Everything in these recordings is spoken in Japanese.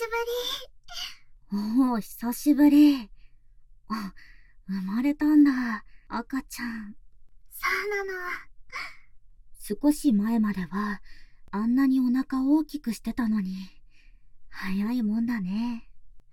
おお、久しぶり。あ、生まれたんだ、赤ちゃん。 そうなの。 少し前までは、あんなにお腹大きくしてたのに、早いもんだね。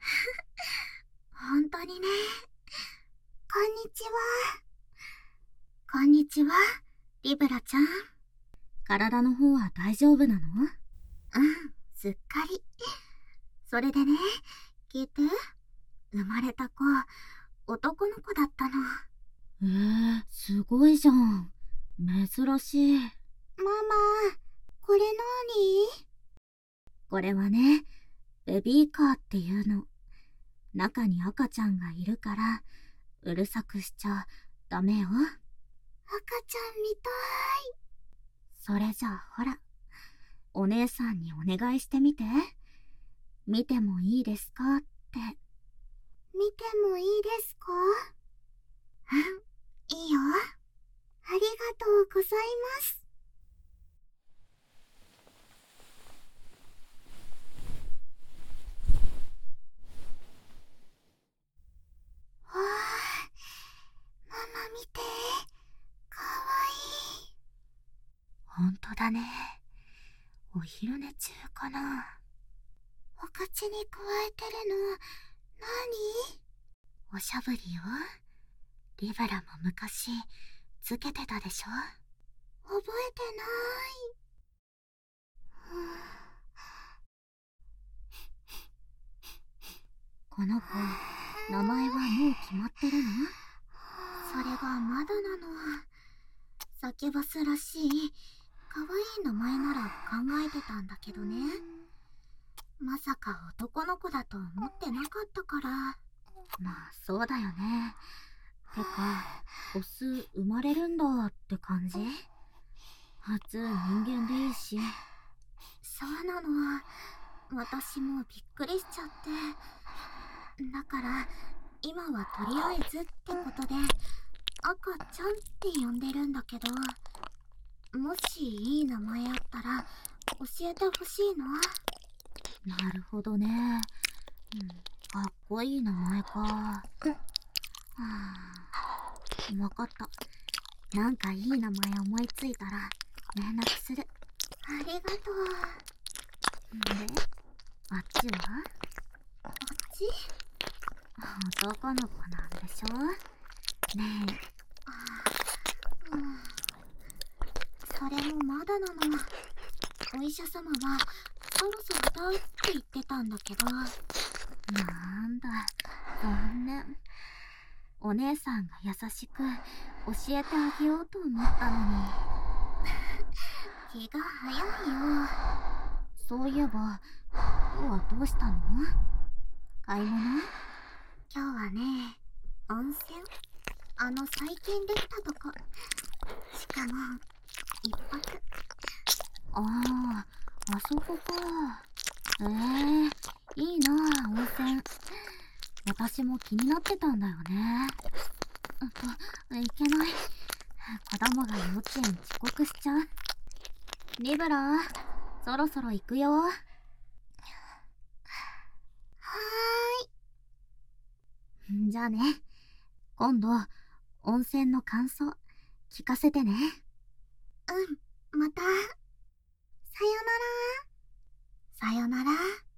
本当にね。こんにちは。こんにちは、リブラちゃん。 体の方は大丈夫なの？ すっかり。それでね、聞いて。生まれた子、男の子だったの。 すごいじゃん。珍しい。 ママ、これなに？ これはね、ベビーカーっていうの。中に赤ちゃんがいるから、うるさくしちゃダメよ。 赤ちゃんみたい。 それじゃあほら、お姉さんにお願いしてみて。見てもいいですかって。 見てもいいですか？いいよ。ありがとうございます。わあ、ママ見て。かわいい。 ほんとだね。お昼寝中かな。 お口にくわえてるの、なに？ おしゃぶりよ。リベラも昔、つけてたでしょ？ 覚えてない。 この子、名前はもう決まってるの？ それがまだなの。サキュバスらしい、かわいい名前なら考えてたんだけどね。まさか男の子だと思ってなかったから。 まあ、そうだよね。てか、オス生まれるんだって感じ？初人間でいいし。 そうなの。私もびっくりしちゃって。だから、今はとりあえずってことで、赤ちゃんって呼んでるんだけど、もしいい名前あったら教えてほしいの。 なるほどね。かっこいい名前か。はあ、わかった。なんかいい名前思いついたら連絡する。 ありがとう。 で、あっちは？ こっち？ 男の子なんでしょ？ねそれもまだなの。お医者様はそろそろだって言ってたんだけど。 え、なんだ、残念。お姉さんが優しく教えてあげようと思ったのに。 気が早いよ。 そういえば、今日はどうしたの？買い物？ 今日はね、温泉。最近できたとこ。しかも、一泊。 あそこか。いいなあ、温泉。私も気になってたんだよね。いけない。子供が幼稚園遅刻しちゃう。リブラ、そろそろ行くよ。 はーい。 じゃあね。今度、温泉の感想、聞かせてね。 また。さよなら。さよなら。